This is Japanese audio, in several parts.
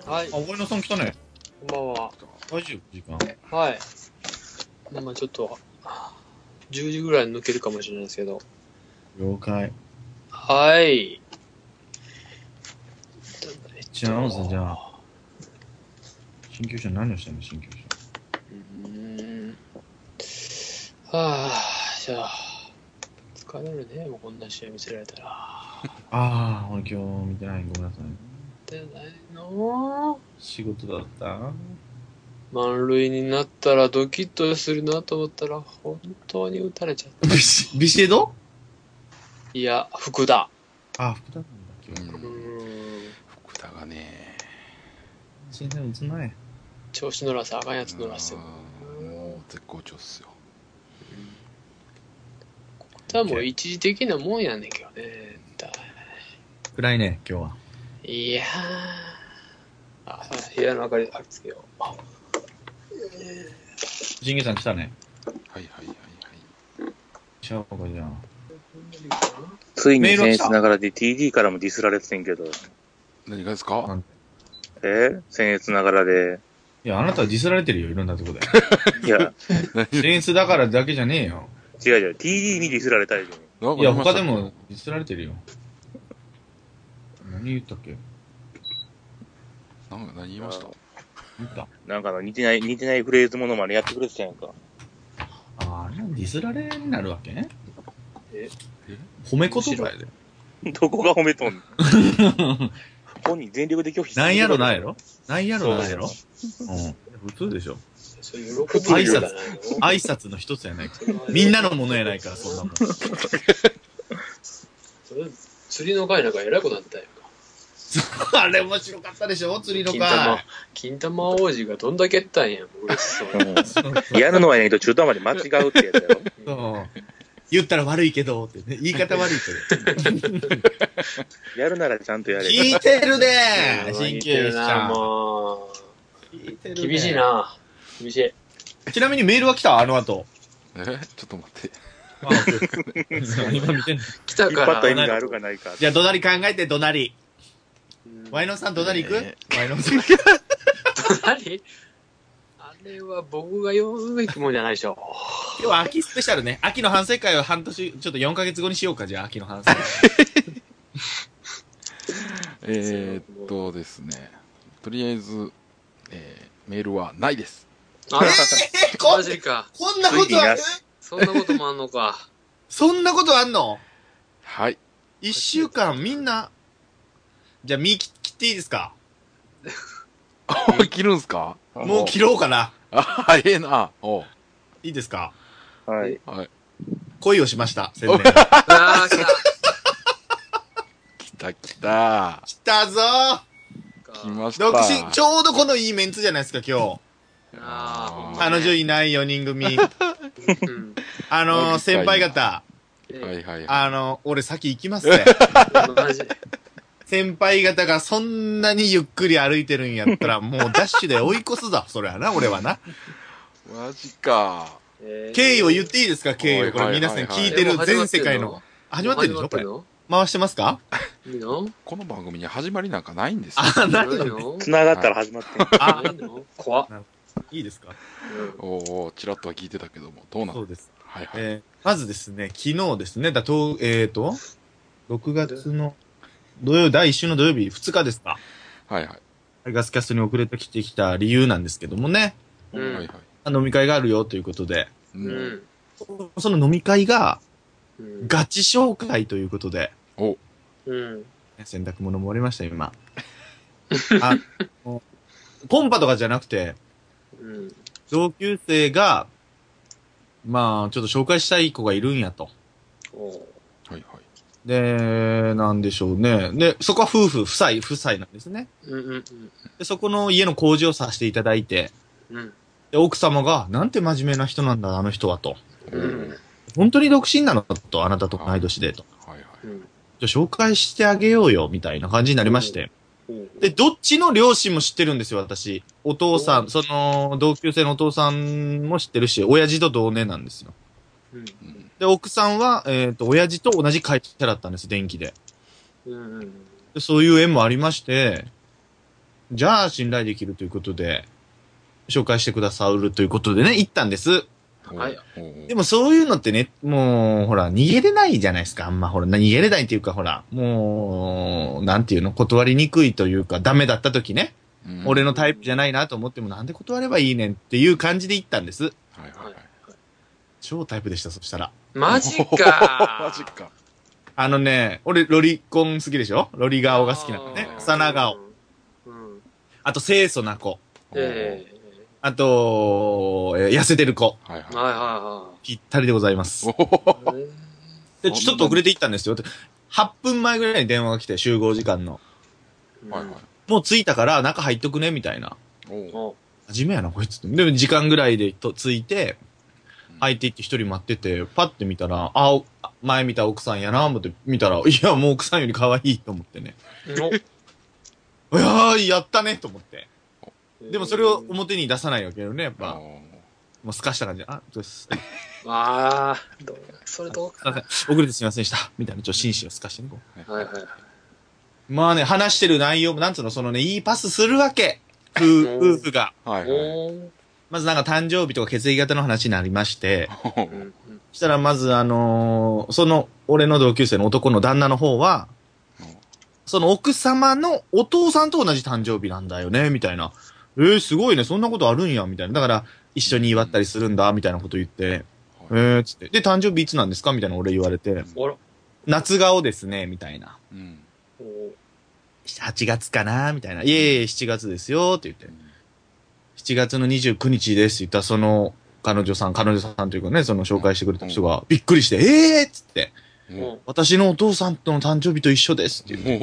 はい。 あ、ワイナさん来たね。 こんばんは。 大丈夫時間。 はい。まあちょっと、10時ぐらい抜けるかもしれないですけど。 了解。 はい。 じゃあ、じゃあ、新旧車何をしてんの新旧車。 はぁ、じゃあ、疲れるね、もうこんな試合見せられたら。 ああ、俺今日見てない。ごめんなさい。 見てないの？ 仕事だった。 満塁になったらドキッとするなと思ったら、本当に打たれちゃった。 ビシエド？ いや、福田。 ああ、福田なんだ、今日。 福田がね、 全然打つない。 調子乗らせ、あかんやつ乗らせよ。 もう絶好調っすよ。 これはもう一時的なもんやねんけどね。 暗いね、今日は。 いやー、部屋の明かりつけよう。 ジンギさん来たね。 はいはいはいはい。 しゃおうかじゃあ。 ついに僭越ながらで TD からもディスられててんけど。 何がですか？ 僭越ながらで。 いや、あなたはディスられてるよ、いろんなとこで。 いや、 僭越だからだけじゃねえよ。 違う、TD にディスられたいじゃん。 いや、他でもディスられてるよ。何言ったっけ？ 何言いました？ 言った。 なんか似てないフレーズものまでやってくれてたやんか。 あれディスられになるわけね。褒め言葉やで。 どこが褒めとんの？本人全力で拒否する。 なんやろなんやろなんやろなんやろうん。普通でしょ。 それ喜ぶ挨拶の一つやないか。みんなのものやないから、そんなもん。 釣りの会なんか偉いことになったやんか。 あれ面白かったでしょ釣りの会。 金玉王子がどんだけやったんや。嬉しそうに。 やるのはやねんけど中途まで間違うってやつやろ。 そう。言ったら悪いけどってね。言い方悪いけど。 やるならちゃんとやれ。 聞いてるね神経質ちゃん。 もう。厳しいな。厳しい。 ちなみにメールは来たあの後。 ちょっと待って。 今見てんの。 来たから。 引っ張った意味があるかないか。 じゃあ、どなり考えて、どなり。ワイノさん、どなり行くワイノさん。 どなりあれは僕が読むべきもんじゃないでしょ。 今日は秋スペシャルね。秋の反省会を半年、ちょっと4ヶ月後にしようか、じゃあ、秋の反省会。 ですね。とりあえず、メールはないです。 マジか。 こんなことある？ そんなこともあんのか。 そんなことあんの？ はい。 1週間みんな、じゃあ、身切っていいですか？ 切るんすか？ もう切ろうかな。 あ、ええな。 いいですか？ はい。 はい。 恋をしました、宣伝。 ああ、来た。 来た。 来たぞー。 来ました。 独身、ちょうどこのいいメンツじゃないですか、今日。彼女いない4人組。先輩方。 はいはい。 俺先行きますね。先輩方がそんなにゆっくり歩いてるんやったら、もうダッシュで追い越すぞ、それはな、俺はな。 マジか。 経緯を言っていいですか、経緯を。これ皆さん聞いてる全世界の。始まってるでしょ、これ。回してますか？ いいの？ この番組に始まりなんかないんですよ。 あ、ないの？ 繋がったら始まってん。 あ、怖っ。 いいですか？ おチラッとは聞いてたけども、どうなん？ そうです。 はいはい。 まずですね、昨日ですね、6月の第1週の土曜日2日ですか？ はいはい。 ガスキャストに遅れてきてきた理由なんですけどもね。 はいはい。 飲み会があるよということで。 うん。 その飲み会が、ガチ紹介ということで。 お。 うん。 洗濯物も終わりました、今。コンパとかじゃなくて、同級生が、まあ、ちょっと紹介したい子がいるんやと。 はいはい。 で、なんでしょうね。で、そこは夫妻なんですね。で、そこの家の工事をさせていただいて、で、奥様が、なんて真面目な人なんだ、あの人はと。本当に独身なのと、あなたと同い年でと。 はいはい。 じゃあ紹介してあげようよ、みたいな感じになりまして。で、どっちの両親も知ってるんですよ、私。お父さん、その、同級生のお父さんも知ってるし、親父と同年なんですよ。で、奥さんは、親父と同じ会社だったんです、電気で。でそういう縁もありまして、 じゃあ信頼できるということで、紹介してくださるということでね、行ったんです。 はい。 でもそういうのってね、もう、ほら、逃げれないじゃないですか。あんま、ほら、逃げれないっていうか、ほら、もう、なんていうの、断りにくいというか、ダメだった時ね、俺のタイプじゃないなと思っても、なんで断ればいいねんっていう感じで行ったんです。はいはいはい。超タイプでした、そしたら。 マジかマジか。 俺、ロリコン好きでしょ？ロリ顔が好きなのね。幼顔。あと、清楚な子。あと、痩せてる子。 はいはいはい。ぴったりでございます。で、ちょっと遅れて行ったんですよ。8分前ぐらいに電話が来て、集合時間の。 はいはい。 もう着いたから中入っとくね、みたいな。真面目やな、こいつって。で、時間ぐらいで着いて、入って行って一人待ってて、パッて見たら、前見た奥さんやな、思って見たら、いや、もう奥さんより可愛いと思ってね。いやー、やったね、と思って。でもそれを表に出さないわけよね、やっぱ。もうすかした感じで、どうです。 それどうかな。遅れてすみませんでした。みたいな、紳士をすかしてね、こう。はいはい。 まあね、話してる内容も、なんつうの、いいパスするわけ。夫婦が。 はいはい。 まずなんか誕生日とか血液型の話になりまして、そしたらまず俺の同級生の男の旦那の方は、その奥様のお父さんと同じ誕生日なんだよね、みたいな。すごいね、そんなことあるんや、みたいな。だから、一緒に祝ったりするんだ、みたいなこと言って、つって。で、誕生日いつなんですかみたいな俺言われて、夏顔ですね、みたいな。8月かなみたいな。いえいえ、7月ですよ、って言って。7月の29日ですって言ったら、彼女さんというかね、紹介してくれた人が、びっくりして、っつって。私のお父さんとの誕生日と一緒ですって言って。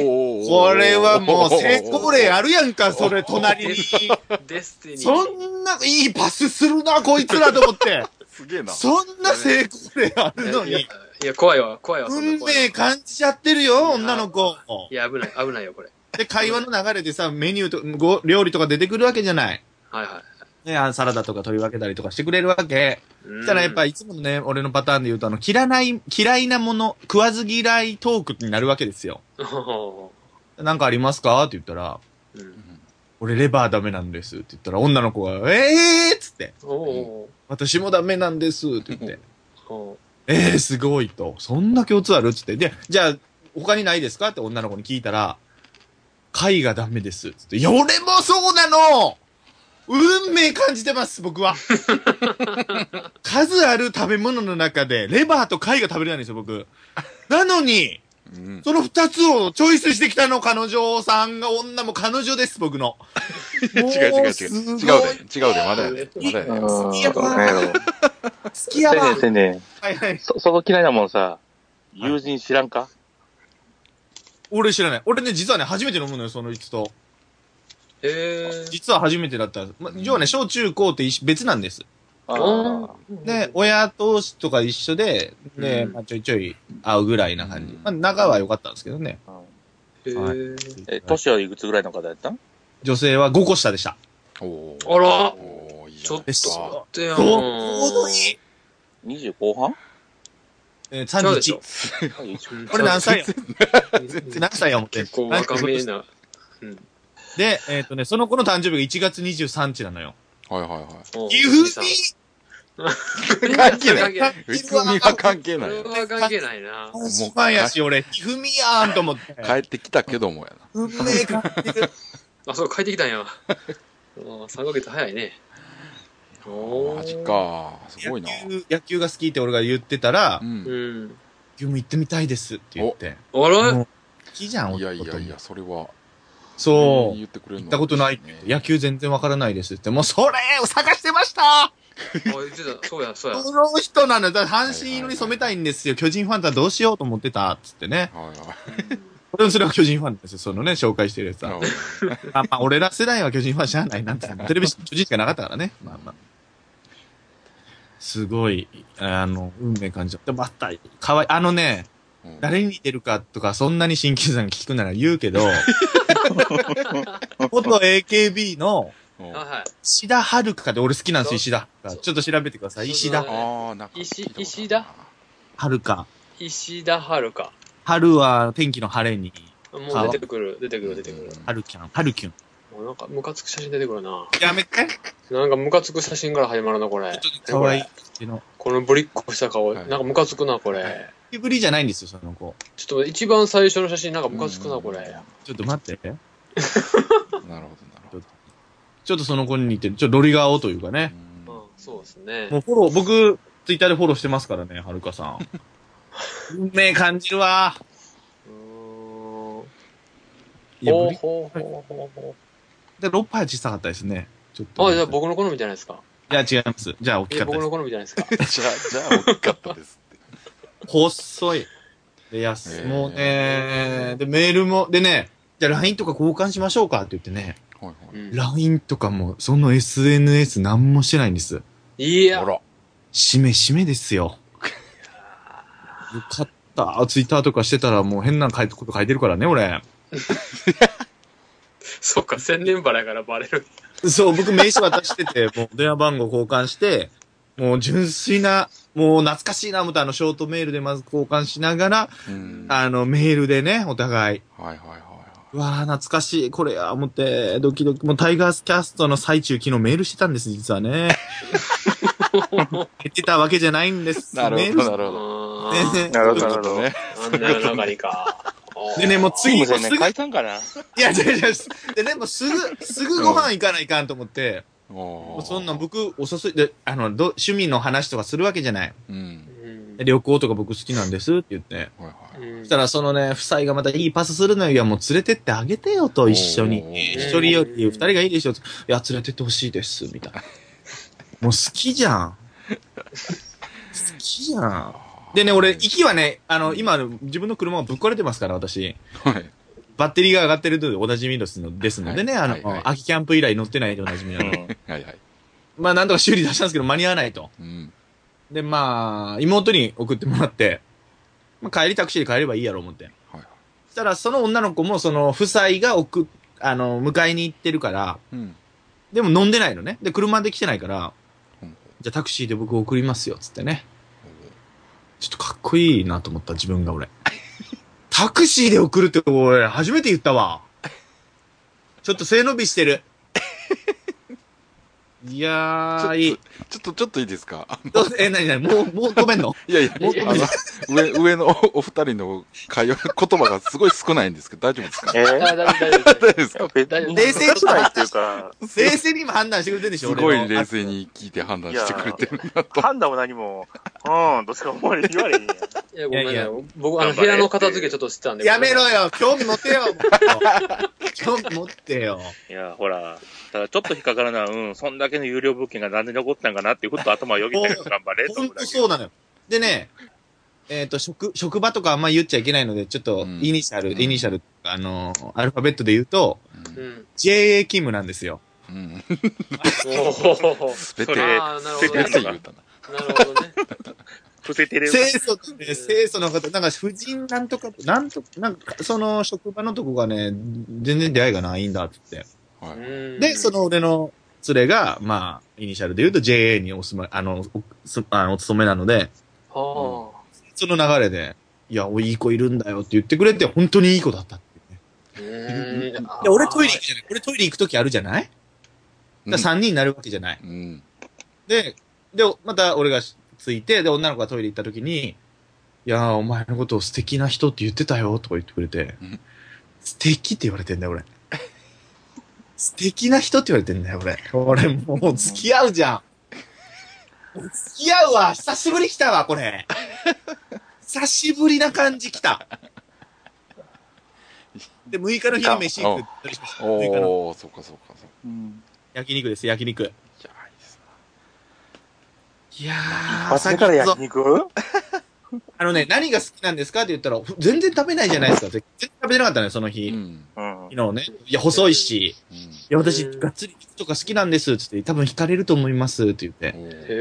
これはもう成功例あるやんか、それ、隣に。そんないいパスするな、こいつらと思って。 すげえな。 そんな成功例あるのに。 いや、怖いわ。 運命感じちゃってるよ、女の子。 いや、危ないよ、これ。 で、会話の流れでさ、メニューと、料理とか出てくるわけじゃない。 はいはい。 ね、サラダとか取り分けたりとかしてくれるわけ。そしたらやっぱいつものね、俺のパターンで言うと嫌いなもの、食わず嫌いトークになるわけですよ。なんかありますかって言ったら、俺レバーダメなんですって言ったら女の子が、っつって、私もダメなんですって言って、すごいと。そんな共通あるっつって。で、じゃあ、他にないですかって女の子に聞いたら、貝がダメですっつって。いや、俺もそうなの運命感じてます、僕は。数ある食べ物の中で、レバーと貝が食べれないんですよ、僕。なのに、その二つをチョイスしてきたの、彼女さんが、女も彼女です、僕の。 違うで、まだやね。 好きやわ。好きやわ。 先生ね、 はいはい。 そこ嫌いなもんさ、友人知らんか？ 俺知らない。俺ね、実はね、初めて飲むのよ、その人と。実は初めてだった。要はね、小中高って別なんです。で、親同士とか一緒で、で、ちょいちょい会うぐらいな感じ。仲は良かったんですけどね。 年はいくつぐらいの方やったん？ 女性は5個下でした。 あらちょっと待ってよ。 ちょうどいい。 20後半 ？31。これ何歳よ？何歳や思ってんの？ 結構若めな。 で、その子の誕生日が1月23日なのよ。 はいはいはい。 ゆふみ関係ない。ゆふみは関係ない。 それは関係ないな。 もうファンやし、俺、ゆふみやーんと思って。 帰ってきたけどもやな。 運命感じる。 そう、帰ってきたんや。3ヶ月早いね。 マジか。すごいな。 野球が好きって俺が言ってたら、野球も行ってみたいですって言って。 あら？ 好きじゃん、 いや、それは。 そう。行ったことない。野球全然わからないですって。もうそれを探してました言ってた。そうや。その人なの。阪神色に染めたいんですよ。巨人ファンだどうしようと思ってた。つってね。俺もそれは巨人ファンですよ。そのね、紹介してるやつは。まあ、俺ら世代は巨人ファンじゃないなんて。テレビ巨人しかなかったからね。まあ。すごい、運命感じちゃって。また、かわいい。誰に似てるかとか、そんなに新規さんが聞くなら言うけど、元 AKB の、石田遥かで俺好きなんですよ、石田。ちょっと調べてください。石田。 石田遥か。 石田遥か。 春は天気の晴れに、 もう出てくる。 ハルキュン。 もうなんかムカつく写真出てくるな。 やめて。 なんかムカつく写真から始まるな、これ。 かわいい。 このブリッコした顔、なんかムカつくな、これ。 ぶりじゃないんですよ、その子。 ちょっと一番最初の写真なんかムカつくな、これ。 ちょっと待って。 なるほど、なるほど。 ちょっとその子に似てる。ロリ顔というかね。 そうですね。 もう僕、ツイッターでフォローしてますからね、はるかさん。運命感じるわ。いや、ほう。で、6杯小さかったですね。ちょっと。 じゃあ僕の好みじゃないですか。 いや、違います。じゃあ大きかったです。 僕の好みじゃないですか。 じゃあ大きかったですって。 細い。で、もうね、で、メールも、でね、じゃあ LINE とか交換しましょうかって言ってね。LINE とかも、その SNS なんもしてないんです。 いや。 しめですよ。よかった。ツイッターとかしてたらもう変なこと書いてるからね、俺。 そっか、千年払いからバレる。 そう、僕名刺渡してて、もう電話番号交換して、もう純粋な、もう懐かしいな思ったショートメールでまず交換しながら、メールでね、お互い。うわぁ、懐かしい。これや、思って、ドキドキ。もうタイガースキャストの最中、昨日メールしてたんです、実はね。言ってたわけじゃないんです。 なるほど、なるほど。なるほどね。 なんだよ、中にか。 でね、もう次、 すぐ解散かな。 いや、違う。でね、もうすぐご飯行かないかんと思って、もうそんな僕、お誘いで、趣味の話とかするわけじゃない。旅行とか僕好きなんですって言って。そしたらそのね、夫妻がまたいいパスするのよ。いや、もう連れてってあげてよと、一緒に。一人より二人がいいでしょ。いや、連れてってほしいです、みたいな。もう好きじゃん。でね、俺、行きはね、今、自分の車がぶっ壊れてますから、私。バッテリーが上がってるとおなじみですのでね、秋キャンプ以来乗ってないでおなじみなの。まあ、なんとか修理出したんですけど、間に合わないと。で、まあ、妹に送ってもらって、まあ、帰りタクシーで帰ればいいやろ、思って。そしたら、その女の子も、その、夫妻が迎えに行ってるから、でも飲んでないのね。で、車で来てないから、じゃあタクシーで僕送りますよ、つってね。ちょっとかっこいいなと思った、自分が俺。タクシーで送るって俺、初めて言ったわ。ちょっと背伸びしてる。いやー、いい。 ちょっといいですか？ 何もう止めんの？ いや、上のお二人の言葉がすごい少ないんですけど、大丈夫ですか？ 大丈夫ですか？ 冷静にないっていうか、冷静に今判断してくれてるでしょ？ すごい冷静に聞いて判断してくれてるなと。 判断も何も、どっちか言われへんやん。 いや、ごめんなさい。僕、部屋の片付けちょっとしてたんで。 やめろよ！興味持ってよ！興味持ってよ。 いや、ほら、ただちょっと引っかからな、そんだけの有料物件がなんで残ったんかなっていうこと頭をよぎって頑張れと思うだけ。そうなのよ。でね、職場とかあんま言っちゃいけないので、ちょっと、イニシャル、アルファベットで言うと、JA 勤務なんですよ。 すべて言うたな。 なるほどね。 伏せてる。 清楚の方、なんか、婦人なんとか、なんか、その職場のとこがね、全然出会いがないんだって言って。で、その俺の連れが、まあ、イニシャルで言うと JA にお勤めなので、その流れで、いや、いい子いるんだよって言ってくれて、本当にいい子だったっていうね。で、俺トイレ行くじゃない？俺トイレ行くときあるじゃない？だ3人になるわけじゃない。で、また俺がついて、で、女の子がトイレ行ったときに、いや、お前のことを素敵な人って言ってたよ、とか言ってくれて、素敵って言われてんだよ、俺。素敵な人って言われてんだよ、俺もう付き合うじゃん。付き合うわ。久しぶり来たわ、これ。久しぶりな感じ来た。で、6日の日に飯行くったりしました。 おー、そうか。 焼肉です、焼肉。いやー。朝から焼肉？ 何が好きなんですかって言ったら、全然食べないじゃないですか。全然食べてなかったね、その日。昨日ね。いや、細いし。いや、私、がっつり肉とか好きなんです、つって、多分惹かれると思います、って言って。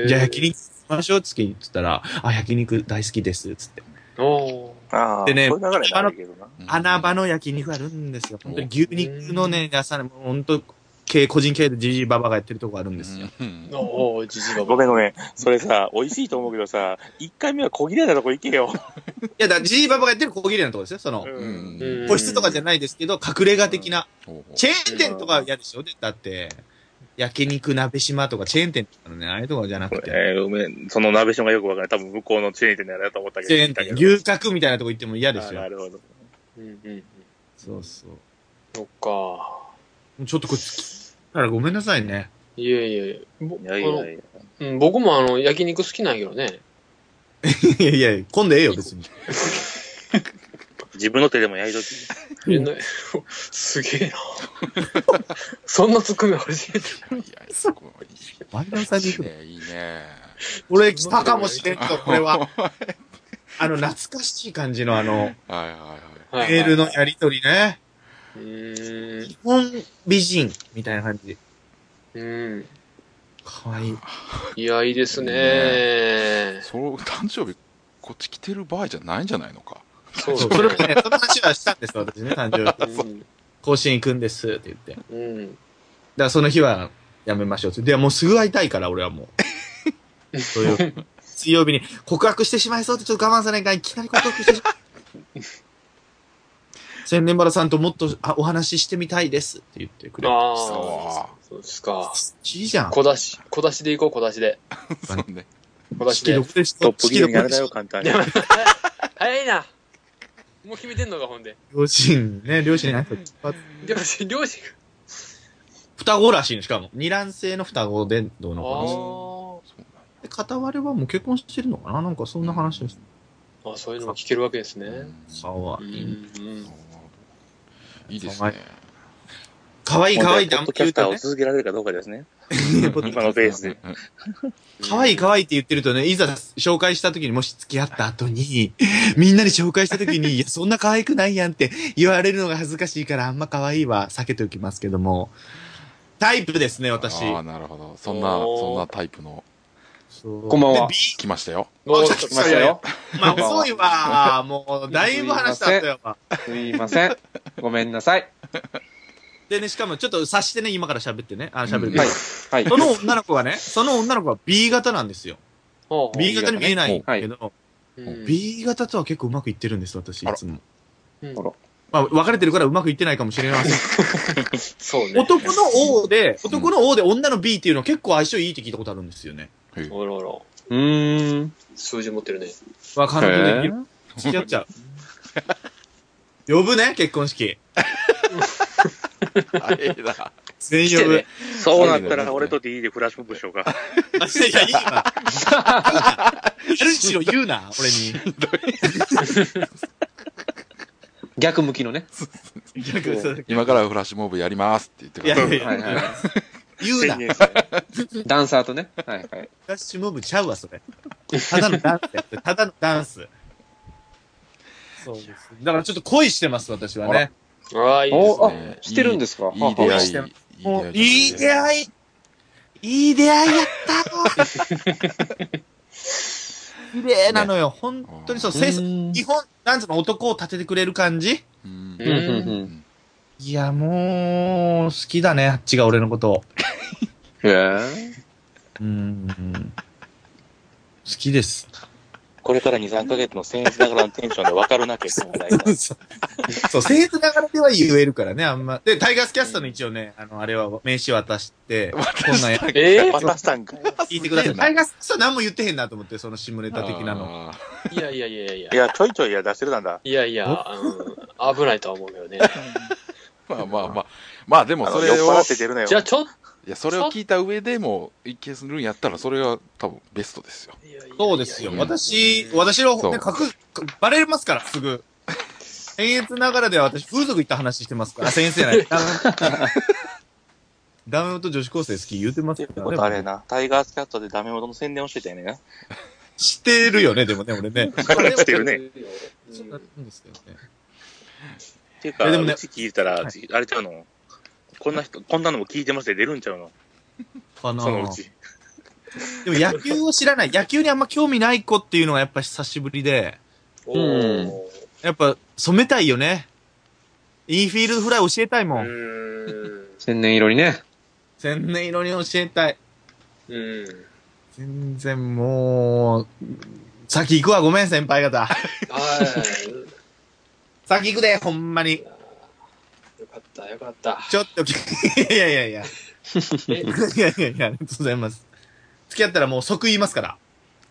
じゃあ焼肉しましょう、つったら、焼肉大好きです、つって。でね、穴場の焼肉あるんですよ。本当に牛肉のね、ほんと、 個人経営でジジイババがやってるとこあるんですよ。 おー、ジジイババ。 ごめんごめん。それさ、美味しいと思うけどさ、1回目は小切れなとこ行けよ。 いや、だからジジイババがやってる小切れなとこですよ。その、個室とかじゃないですけど、隠れ家的な。チェーン店とかは嫌でしょだって、焼肉鍋島とかチェーン店とかのね、ああいうとこじゃなくて。 ごめん。その鍋島がよくわからない。多分向こうのチェーン店だよなと思ったけど。 チェーン店、牛角みたいなとこ行っても嫌ですよ。 なるほど。 そうそう。 そっか。 ちょっとこれ、だからごめんなさいね。 いやいやいや。 いやいやいや。 僕も焼肉好きなんやけどね。 いやいや、今度ええよ、別に。 自分の手でも焼いとき。 すげえな。そんなツッコミ初めて。 いや、すごい。 マリナさんに行くのいいね。 俺来たかもしれんと、これは。懐かしい感じのはいはいはい。 メールのやりとりね。 日本美人みたいな感じ。かわいい。 いや、いいですね。 そう、誕生日、こっち来てる場合じゃないんじゃないのか。 そう、それね、その話はしたんですよ、私ね、誕生日。甲子園行くんですって言って。だからその日はやめましょうって。で、もうすぐ会いたいから、俺はもう。水曜日に告白してしまいそうってちょっと我慢さないから、いきなり告白してしまう。千年原さんともっとお話ししてみたいですって言ってくれました。 そうですか。 いいじゃん。 小出しで行こう、小出しで。 そうね。 小出しで。 トップギアになれないよ、簡単に。 早いな。もう決めてんのか、ほんで。 両親ね。両親双子らしいの、しかも。二卵性の双子で、どうのかな。で、片割れはもう結婚してるのかななんかそんな話です。 そういうのも聞けるわけですね。 かわいい。 いいですね。 かわいいかわいいってあんまキャスターを続けられるかどうかですね。今のペースで。 かわいいかわいいって言ってるとね、いざ紹介した時にもし付き合った後に、みんなに紹介した時に、いや、そんな可愛くないやんって言われるのが恥ずかしいから、あんま可愛いは避けておきますけども、タイプですね、私。 ああ、なるほど。そんなタイプの。 こんばんは。 来ましたよ。 来ましたよ。 まあ、遅いわ。もう、だいぶ話した後やわ。 すいません。ごめんなさい。 でね、しかもちょっと察してね、今から喋ってね。喋るけど。 はい。 その女の子は B 型なんですよ。B 型に見えないけど、B 型とは結構うまくいってるんです、私、いつも。まあ、別れてるからうまくいってないかもしれません。 そうね。 男の O で女の B っていうのは結構相性いいって聞いたことあるんですよね。 あらら。数字持ってるね。 わかんない。できる。付き合っちゃう。呼ぶね、結婚式。 あれだ。 全員呼ぶ。 そうなったら俺と D でフラッシュモブしようか。 いや、いいわ。やるにしろ言うな、俺に。 逆向きのね。 今からフラッシュモブやりますって言ってください。 いや言うな。 ダンサーとね。はいはい。 フラッシュモブちゃうわ、それ。ただのダンスやって、ただのダンス。そうです。だからちょっと恋してます、私はね。 ああ、いいですね。 してるんですか？ いい出会い。 いい出会い。いい出会いやった綺麗なのよ。本当にそう。基本、なんつうの、男を立ててくれる感じいや、もう、好きだね、あっちが俺のことを。 へえ。 好きです。 これから2、3ヶ月の僭越ながらのテンションで分かるな、結構大事。 そう、僭越ながらでは言えるからね、あんま。で、タイガースキャストの一応ね、あれは名刺渡して、こんなんや。 渡したんか。 聞いてください。タイガースキャストは何も言ってへんなと思って、その下ネタ的なの。 いや。 いや、ちょいちょい出してるなんだ。 いや、危ないとは思うけどね。 まあでもそれ酔っを、 払って出るなよ。 じゃあいや、それを聞いた上でも、一見するんやったら、それが多分ベストですよ。 そうですよ。私のね、バレますから、すぐ。僭越ながらでは私、風俗行った話してますから。僭越じゃない。ダメ元女子高生好き言うてますからね。 あれな、タイガースキャットでダメ元の宣伝をしてたよね。 してるよね、でもね、俺ね。 してるね。 そうなんですよね。 っていうか、うち聞いたら、あれちゃうのこんなのも聞いてまして出るんちゃうのかなそのうち。 でも野球を知らない。野球にあんま興味ない子っていうのがやっぱ久しぶりで。やっぱ染めたいよね。インフィールドフライ教えたいもん。 千年色にね。 千年色に教えたい。 うん。 全然もう、先行くわ、ごめん、先輩方。 はい。 先行くで、ほんまに。 よかった、よかった。 ちょっと、いやいやいや。いやいやいや、ありがとうございます。付き合ったらもう即言いますから。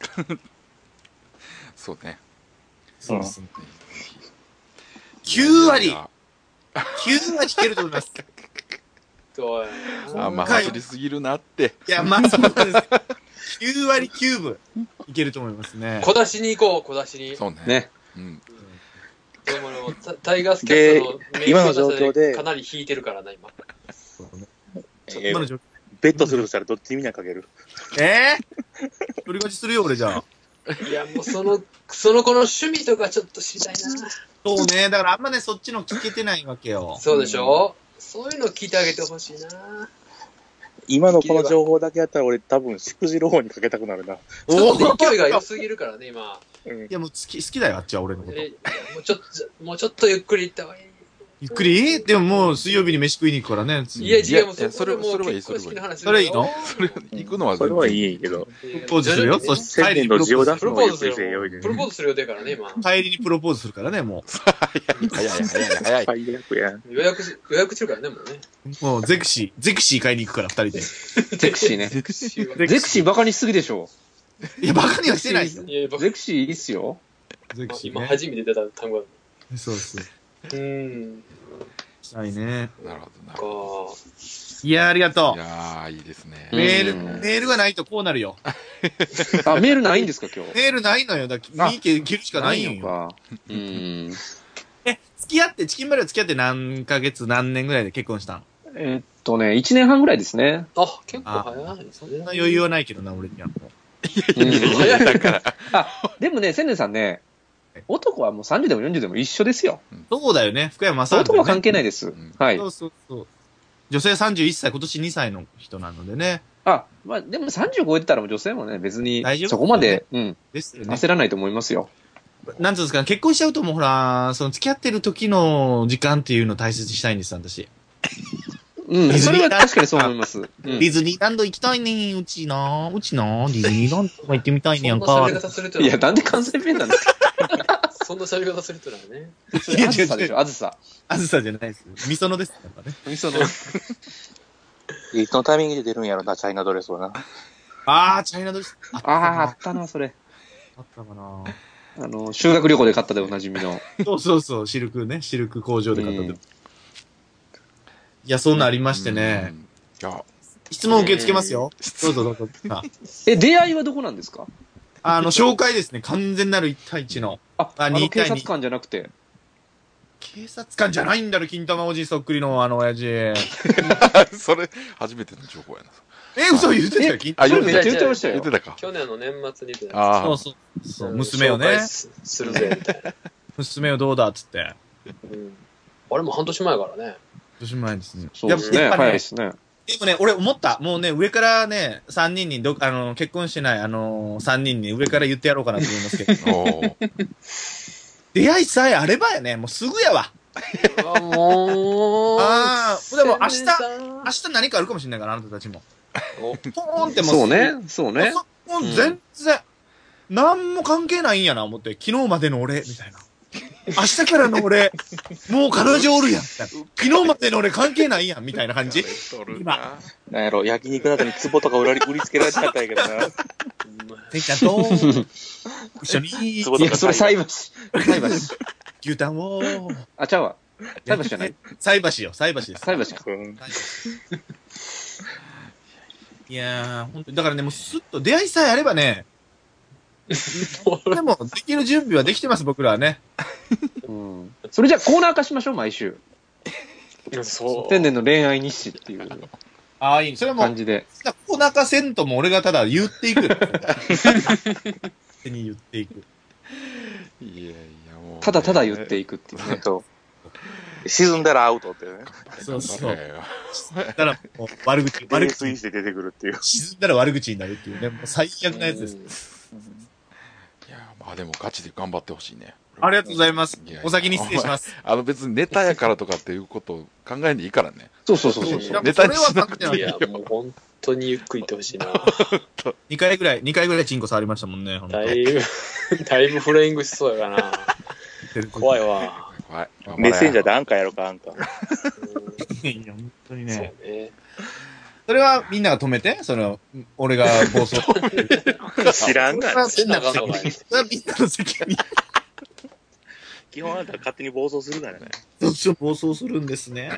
そうね。 そうですね。9割 !9 割いけると思います。 そうやな。 あ、まあ、走りすぎるなって。 いや、まあ、そうなんです。9割9分いけると思いますね。 小出しに行こう、小出しに。 そうね。 ね。 うん。 でもタイガースキャストの今の状況でかなり引いてるからな、今。 今の状況。 ベッドするとしたらどっちにみんなかける？ 取り勝ちするよ、俺じゃあ。 いや、もうその子の趣味とかちょっと知りたいな。 そうね。だからあんまね、そっちの聞けてないわけよ。 そうでしょ、そういうの聞いてあげてほしいな。 今のこの情報だけやったら俺多分しくじる方にかけたくなるな。 ちょっと勢いが良すぎるからね、今。 いや、もう好きだよ、あっちは俺のこと。 もうちょっとゆっくり行った方がいい。 ゆっくりでももう水曜日に飯食いに行くからね。 いや、違う、もうそれはいい、 結構好きな話それいいの？ それ、行くのはそれはいいけど。 プロポーズするよ。そして帰りにの字を出すプロのをゆっくポーズするりせよいで。 プロポーズする予定からね、今。 帰りにプロポーズするからね、も早い。 最悪や。 予約してるからね、もうね。 う。もうゼクシー買いに行くから、二人で。 ゼクシーね。 ゼクシーは。 ゼクシーバカにしすぎでしょ。 いや、バカにはしてないよ。 いや、 ゼクシーいいっすよ。 ゼクシーね。 今初めて出た単語だ。 そうそう。したいね。 なるほど。 いや、ありがといやー、いいですね。 メールがないとこうなるよ。 あ、メールないんですか、今日。 メールないのよ。だから、見切るしかないんよ。 のか。 付き合って、チキンバレー付き合って何ヶ月、何年ぐらいで結婚したん 1年半ぐらいですね。 あ、結構早いですね。 そんな余裕はないけどな、俺にはもう。 早いだから。 あ、でもね、千年さんね、男はもう30でも40でも一緒ですよ。 そうだよね、福山さん。 男は関係ないです。はい。 そうそうそう。女性31歳、今年2歳の人なのでね。 あ、まあ、でも30超えてたら女性もね、別に大丈夫、 そこまで、 ですよね。 焦らないと思いますよ。 なんつうんですか、結婚しちゃうともうほら、その付き合ってる時の時間っていうのを大切にしたいんです、私。 それは確かにそう思います。 ディズニーランド行きたいねうちなディズニーランドとか行ってみたいねやんそんか。 な喋り方するといや、なんで関西弁なんですか？ そんな喋り方するとね。 それあずさでしょ、あずさ。 あずさじゃないです。みそのです。やっぱね。 みその。 いつのタイミングで出るんやろな、チャイナドレスはな。 チャイナドレス。 あったな、それ。 あったかな。 修学旅行で買ったでおなじみの。 そう、シルク工場で買ったで。いや、そんなんありましてね。質問受け付けますよ。どうぞ。 出会いはどこなんですか？ 紹介ですね。完全なる1対1の。 警察官じゃなくて。 警察官じゃないんだろ、金玉おじそっくりの親父。 それ、初めての情報やな。 嘘言ってたよ、金玉。めっちゃ言ってましたよ。 言ってたか。 去年の年末に言ってた。 そう、娘をね。 するぜ、みたいな。 娘をどうだっつって。 あれも半年前からね。 半年前ですね。 そうですね。早いですね。 でもね、俺思った。もうね、上からね、3人に結婚してない3人に上から言ってやろうかなと思いますけど。出会いさえあればやね、もうすぐやわ。 もう。 でも明日何かあるかもしれないから、あなたたちも。ポーンってもう。そうね。 全然、何も関係ないんやな、思って。昨日までの俺、みたいな。明日からの俺、もう彼女おるやん。昨日までの俺関係ないやん、みたいな感じ。 今。なんやろ、焼肉などに壺とか売りつけられちゃったんやけどな。 てんちゃんと、一緒に。 いや、それ菜箸。 牛タンを。 ちゃうわ。菜箸じゃない。 菜箸よ、菜箸です。 菜箸か。 いやー、本当に。だからね、もうスッと出会いさえあればね、でも、できる準備はできてます、僕らはね。 それじゃあコーナー化しましょう、毎週。 そう。 天然の恋愛日誌っていう。 いい。それも、 感じで。 コーナー化せんとも俺がただ言っていく。手に言っていく。 いやもう。 ただただ言っていくっていうね。 沈んだらアウトってね。 そう。沈んだらもう悪口して出てくるっていう。 沈んだら悪口になるっていうね。もう最悪なやつです。 いやでもガチで頑張ってほしいね。 ありがとうございますいやいや。 お先に失礼します。 別にネタやからとかっていうことを考えんでいいからね。 そうそうそういやそう。 ネタにしなくてそれいや、もう本当にゆっくり言ってほしいな。 2回ぐらいチンコ触りましたもんね、ほんと。 だいぶフレイングしそうやからな。怖いわ。 はい。 メッセンジャーでアンカーやろか、アンカー。 いや、本当にそうね。 ね。 それはみんなが止めて、俺が暴走。 知らんがな。 せんなあかんのかい。 それはみんなの責任。 基本あんた勝手に暴走するからね。 どうしよう暴走するんですね。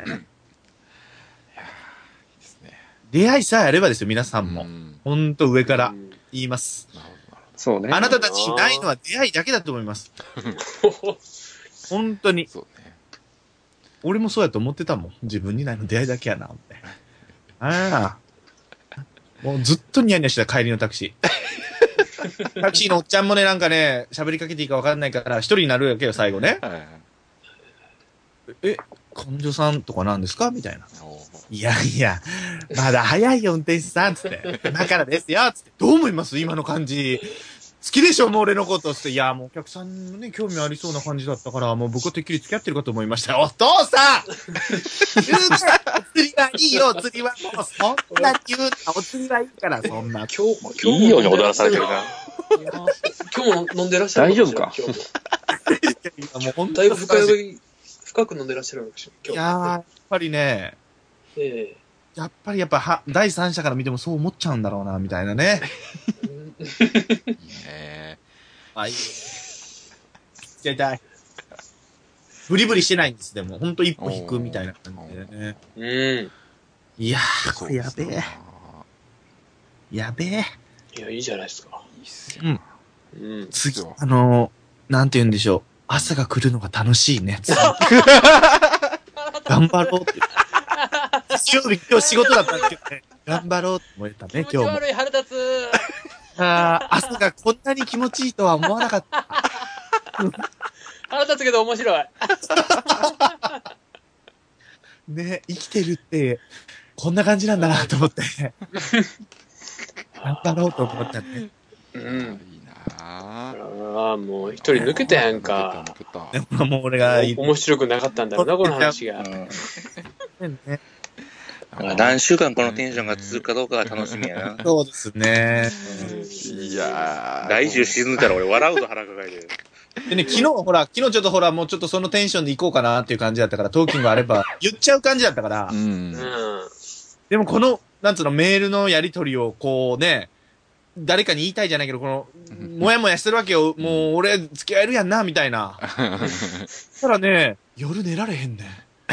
ですね。 出会いさえあればですよ、皆さんも。 ん。 ほんと上からうん言います。 なるほど、なるそうね。 あなたたちにないのは出会いだけだと思います。本当に。 ほど。そうね。 俺もそうやと思ってたもん。自分にないの出会いだけやな、って。ああ。もうずっとニヤニヤしてた帰りのタクシー。タクシーのおっちゃんもね、なんかね、喋りかけていいか分かんないから、一人になるわけよ、最後ね。 はいはい。 え、彼女さんとかなんですかみたいな。 おーいやいや、まだ早いよ、運転手さん、つって。今からですよ、つって。どう思います今の感じ。好きでしょもう俺のこと、つって。いや、もうお客さんのね、興味ありそうな感じだったから、もう僕はてっきり付き合ってるかと思いましたよ。お父さん言うなお釣りはいいよ、お釣りはもう、そんなに言うな、お釣りはいいから、そんな。 今日いいように踊らされてるな。 いや今日も飲んでらっしゃる大丈夫か今日もいやもう本だいぶ当に深く飲んでらっしゃるのかしらいやー、やっぱりね、 えやっぱり第三者から見てもそう思っちゃうんだろうな、みたいなね。 えいいね。 あ、いい。絶対。ブリブリしてないんです、でも。ほんと一歩引くみたいな感じでね。 うん。 いやー、これやべえ。やべえ。 いや、いいじゃないですか。 いいっすよ。 うんうん。 次そう、 なんて言うんでしょう。朝が来るのが楽しいね。次頑張ろうって。日曜日、今日仕事だったんですけどね。頑張ろうって思えたね、今日も。 い、腹立つ。 朝がこんなに気持ちいいとは思わなかった。 腹立つけど面白い。 ね、生きてるって、こんな感じなんだなと思って。頑張ろうと思ったね。 うん。 いいなぁ。 ああ、もう一人抜けたやんか。 抜けた。 でももう俺が言っ面白くなかったんだろうな、この話が。 てね。 何週間このテンションが続くかどうかが楽しみやな。 そうですね。 いやー。 来週沈んだら俺笑うぞ腹抱えて。 でね、昨日ちょっともうちょっとそのテンションで行こうかなっていう感じだったから、トーキングあれば言っちゃう感じだったからう、ん。 うん。 でもこの、なんつうの、メールのやり取りをこうね、誰かに言いたいじゃないけど、この、もやもやしてるわけよ。もう俺付き合えるやんな、みたいな。そしたらね、夜寝られへんねん。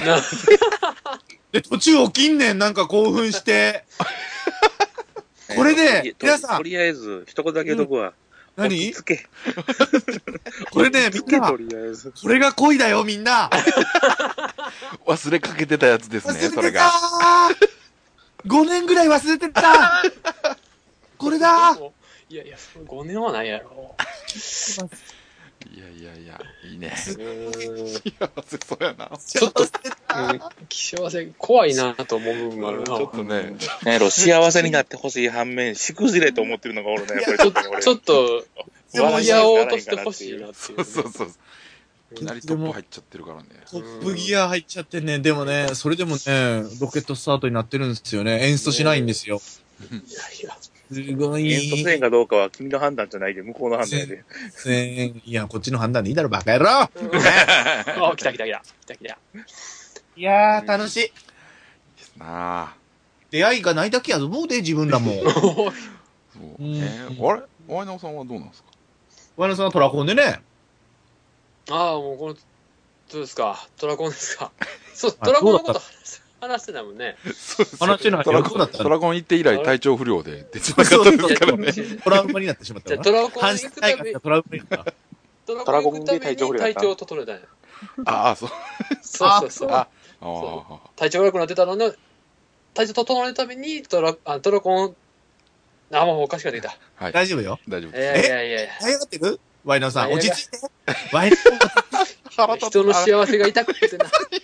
で、途中起きんねん、なんか興奮して。これで、皆さんと、りあえず、一言だけ言うとこは。落何ち着け。 これね、みんなと、りあえず。 これが恋だよ、みんな。 忘れかけてたやつですね、 忘れてたそれが。 ー !5 年ぐらい忘れてたこれだーいやいや、5年はないやろ。 いや、いいね。 うん。 幸せそうやな。 ちょっと、幸せ、怖いなと思う部分もあるな。 ちょっとね。 なんやろ、幸せになってほしい反面、しくじれと思ってるのがおるね、やっぱりちょっとね、俺。 ちょっと、 笑いギアを落としてほしいなっていう。 そう。いきなりトップ入っちゃってるからね。 トップギア入っちゃってね、でもね、それでもね、ロケットスタートになってるんですよね。演出しないんですよ。 いやいや、 すごい。 エントせんかどうかは君の判断じゃないで、向こうの判断やで。 いや、こっちの判断でいいだろ、バカ野郎あ、来た。 いやー、楽しい。 なあ。 出会いがないだけやぞ、もうで、自分らも。 そう。 うんあれワイナオさんはどうなんですか？ ワイナさんはトラコンでね。 ああ、もうこの、どうですか、トラコンですか。そう、トラコンのこと話してたもんね。 話してないトラどうだったのトラコン行って以来体調不良で出てなかったですからね。 トラウマになってしまったな。 じゃあトラコン阪行くたび神タイガースがトラウマになった。 トラコン行くたびに体調を整えたんや。 ああ、そう。 そう。 あそ体調悪くなってたのに、体調整えるためにトラコン、あ、もうおかしくなってきた。 はい。 大丈夫よ。 大丈夫いです。 やいや。 早がってるワイナさん、 いやいや落ち着いて。ワイナ人の幸せが痛くてな。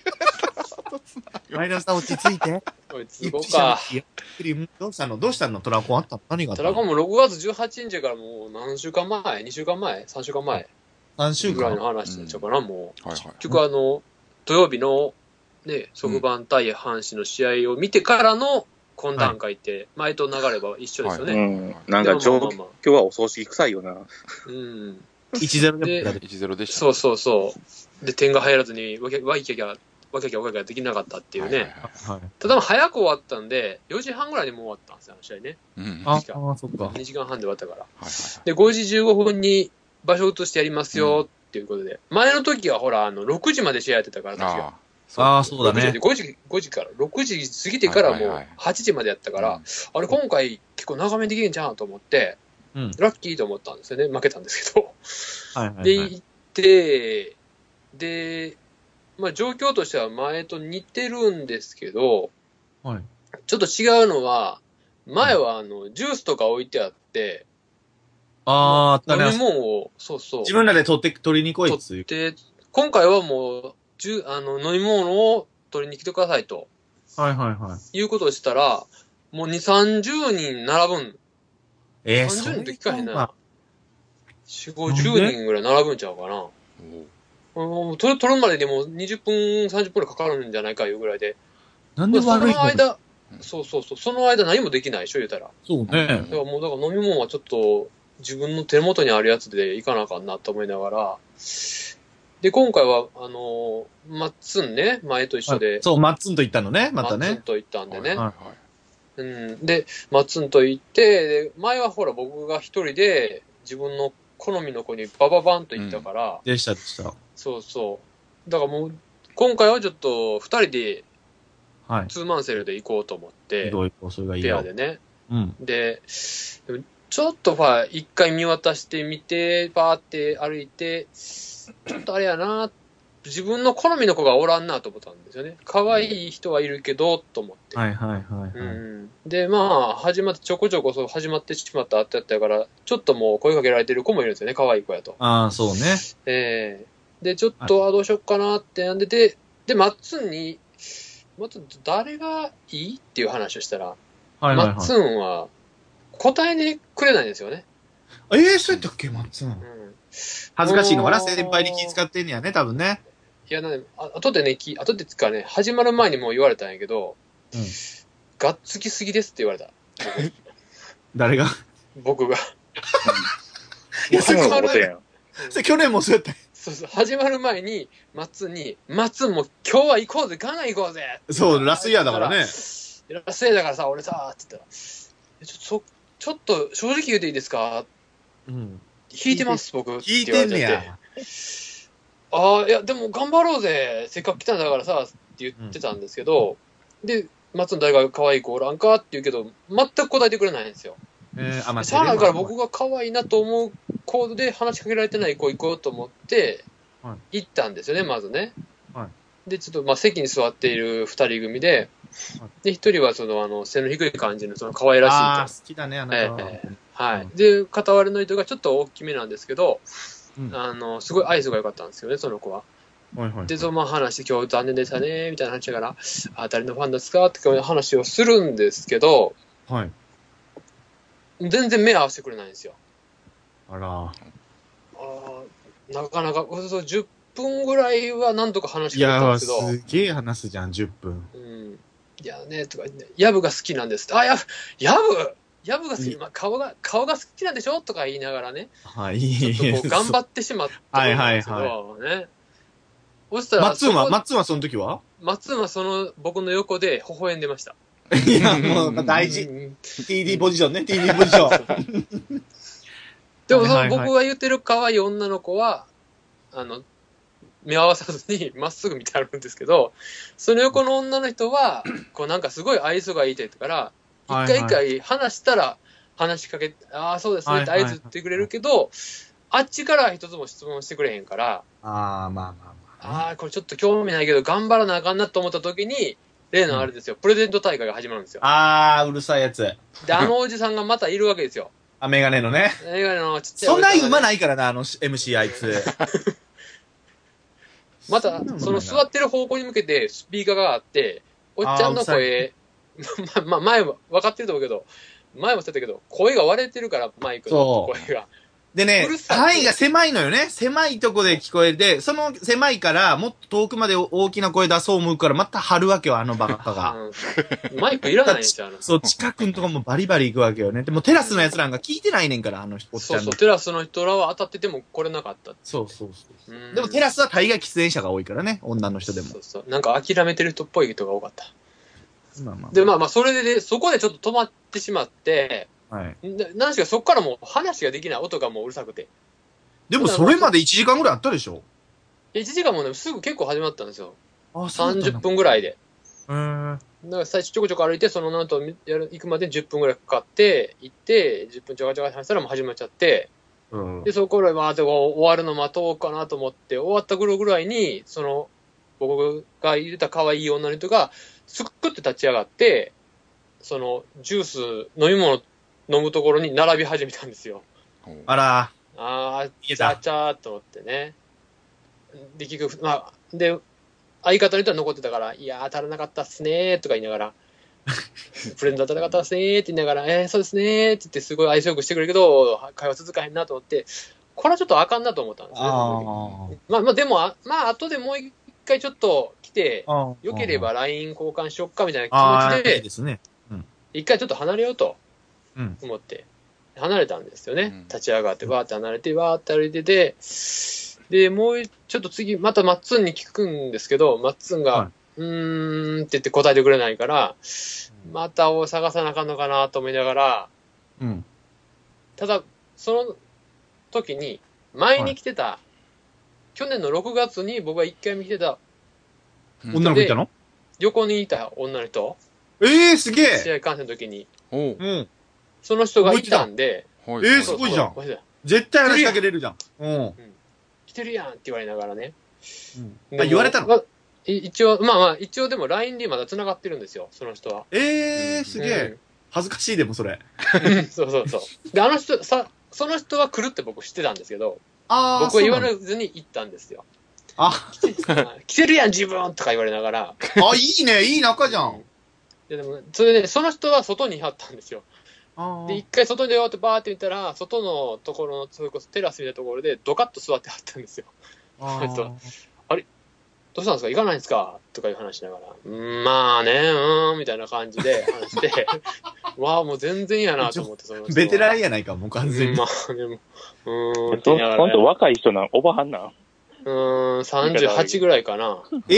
ワイナさん落ち着いて。 おい、つごか。 どうしたのトラコンあったの何があったのトラコンも6月18日からもう何週間前 ?2 週間前 ?3 週間前 3週間ぐらいの話になっちゃうかな、もう。 はいはい。 結局土曜日の、ね、ソフトバンク対阪神の試合を見てからの懇談会って、前と流れは一緒ですよね。 うん。なんか状況はお葬式臭いよな。 うん。 1-0で 1-0でした。 そうそうそう。で、点が入らずに、わきゃできなかったっていうね。ただ早く終わったんで、4時半ぐらいでもう終わったんですよ、試合ね。 あ、そっか。 2時間半で終わったから。で、5時15分に場所移してやりますよっていうことで。前の時はほら、6時まで試合やってたから、確か。 ああ、そうだね。 5時から、6時過ぎてからもう8時までやったから、あれ今回結構長めできるんじゃんと思って、ラッキーと思ったんですよね。負けたんですけど。で、行って、で、まあ状況としては前と似てるんですけど、ちょっと違うのは、前はジュースとか置いてあって、 ああ、 飲み物を、そうそう。 自分らで取りに来いって言って。今回はもう、飲み物を取りに来てくださいと。いうことをしたら、もう2、30人並ぶん。30人と聞かへんな。4、50人ぐらい並ぶんちゃうかな。取るまででも20分、30分かかるんじゃないかいうぐらいで。 なんで悪いの？ そう。その間何もできないでしょ、言うたら。 そうね。 だから飲み物はちょっと自分の手元にあるやつでいかなあかんなと思いながら。で、今回は、マッツンね、前と一緒で。 そう、マッツンと行ったのね、またね。 マッツンと行ったんでね。で、マッツンと行って、で、前はほら僕が一人で自分の好みの子にバババンと行ったから。 でした。 そうそう。だからもう、今回はちょっと二人で、ツーマンセルで行こうと思って、ペアでね。で、ちょっと一回見渡してみて、バーって歩いて、ちょっとあれやな、自分の好みの子がおらんなと思ったんですよね。可愛い人はいるけど、と思って。で、まあ、ちょこちょこそう始まってしまった後やったから、ちょっともう声かけられてる子もいるんですよね、可愛い子やと。 ああ、そうね。 で、ちょっと、どうしよっかなってなんでて、で、マッツン誰がいいっていう話をしたら、マッツンは答えてくれないんですよね。 そうやったっけ、マッツン。恥ずかしいのかな、先輩に気遣ってんねやね、多分ね。 いや、後でかね、始まる前にもう言われたんやけど、がっつきすぎですって言われた。 誰が？ 僕が。 いつものことやん。 それ去年もそうやった。 そう、始まる前に、マッツンも今日は行こうぜ、ガナ行こうぜ。 そう、ラスイヤーだからね。 ラスイヤーだからさ、俺さ、って言ったら、ちょっと正直言うていいですか？弾いてます、僕。 弾いてんねや。 いや、でも頑張ろうぜ、せっかく来たんだからさ、って言ってたんですけど、で、松の誰が可愛い子おらんかって言うけど、全く答えてくれないんですよ。しゃあないから僕が可愛いなと思う子で話しかけられてない子行こうと思って、行ったんですよね、まずね。で、ちょっと、席に座っている二人組で、で、一人は背の低い感じの、可愛らしい好きだね、あなたは。 はい。で、片割れの人がちょっと大きめなんですけど、すごい愛想が良かったんですよね、その子は。で、その話、今日残念でしたね、みたいな話だから、誰のファンですかって話をするんですけど、全然目合わせてくれないんですよ。なかなか、10分ぐらいは何とか話してくれたんですけど。 すげえ話すじゃん、10分。 いやね、とかね、ヤブが好きなんです。ヤブが好き、顔が好きなんでしょとか言いながらね。ちょっと頑張ってしまったんですけど、ね。そしたら、マッツンはその時は？ マッツンは僕の横で微笑んでました。 いや、もう大事。TD ポジションね、TD ポジション。 でも僕が言ってる可愛い女の子は、目合わさずにまっすぐ見てあるんですけど、その横の女の人は、なんかすごい愛想がいいって言ったから、一回話したら話しかけ、そうですねって合図ってくれるけど、あっちから一つも質問してくれへんから、これちょっと興味ないけど頑張らなあかんなと思った時に、例のあれですよ、プレゼント大会が始まるんですよ。 うるさいやつ。 で、おじさんがまたいるわけですよ。 メガネのね。 メガネのちっちゃい。 そんなにうまないからな、MC あいつ。 また、座ってる方向に向けてスピーカーがあって、おっちゃんの声、前は分かってると思うけど、前も言ってたけど、声が割れてるから、マイクの声が。 でね、範囲が狭いのよね。狭いとこで聞こえて、その狭いからもっと遠くまで大きな声出そう思うからまた張るわけよ、あのバカが。 マイクいらないんじゃん。 そう、近くのとこもバリバリ行くわけよね。でもテラスの奴らが聞いてないねんから、あのおっちゃんの。 そう、テラスの人らは当たってても来れなかった。 そう。でもテラスは大概喫煙者が多いからね、女の人でも。 そう。なんか諦めてる人っぽい人が多かった。で、まあ、それで、そこでちょっと止まってしまって、はい。何しかそこからもう話ができない、音がもううるさくて。 でもそれまで1時間ぐらいあったでしょ ?1 時間もね、すぐ結構始まったんですよ。30分ぐらいで。だから最初ちょこちょこ歩いて、その後行くまで10分ぐらいかかって、行って、10分ちょかちょか話したらもう始まっちゃって、で、そこからわーって終わるの待とうかなと思って、終わったぐらいに、僕が入れた可愛い女の人が、すっくって立ち上がって、ジュース、飲み物飲むところに並び始めたんですよ。 あら。 ちゃちゃーっと思ってね。で、結局、で、相方の人は残ってたから、いやー、足らなかったっすねーとか言いながら、プレゼント足らなかったっすねーって言いながら、そうですねーって言ってすごい愛想よくしてくれるけど、会話続かへんなと思って、これはちょっとあかんなと思ったんですね。でも、後でもう一回ちょっと来て、良ければ LINE 交換しよっかみたいな気持ちで、一回ちょっと離れようと思って、離れたんですよね。立ち上がって、わーって離れて、わーって歩いてて、で、もうちょっと次、またマッツンに聞くんですけど、マッツンが、って言って答えてくれないから、またを探さなあかんのかなと思いながら、ただ、その時に、前に来てた、去年の6月に僕が1回目来てた、 女の子いたの？ 横にいた女の人。 すげえ！ 試合観戦の時に。その人がいたんで。 すごいじゃん。絶対話しかけれるじゃん。 来てるやんって言われながらね。 言われたの？ 一応でも LINE でまだ繋がってるんですよ、その人は。 すげえ。恥ずかしいでもそれ。 そう。で、その人は来るって僕知ってたんですけど、僕は言われずに行ったんですよ。来てるやん自分とか言われながら。 いいね、いい仲じゃん。 でも、それで、その人は外にいはったんですよ。で、一回外に出ようってバーって見たら、外のところの、それこそテラスみたいなところでドカッと座ってはったんですよ。あれどうしたんですか行かないんですかとかいう話しながら。まあね、みたいな感じで話して、わあ、もう全然やなと思って、そのベテランやないか、もう完全に。 まあでも、 ほんと若い人なん、おばはんなん 38ぐらいかな。